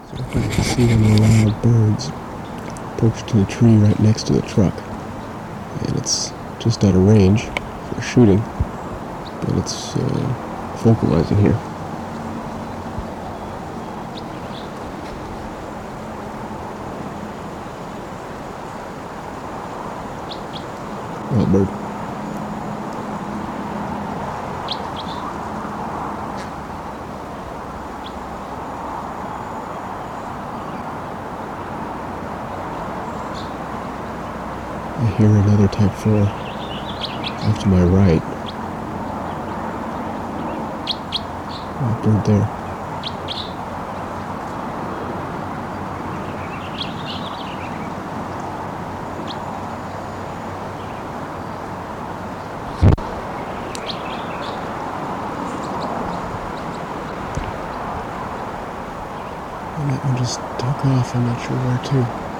So if I can see one of the wild birds perched in a tree right next to the truck. And it's just out of range for shooting, but it's vocalizing here. Wild bird. I hear another Type 4 off to my right. Wild bird there. And that one just took off, I'm not sure where to.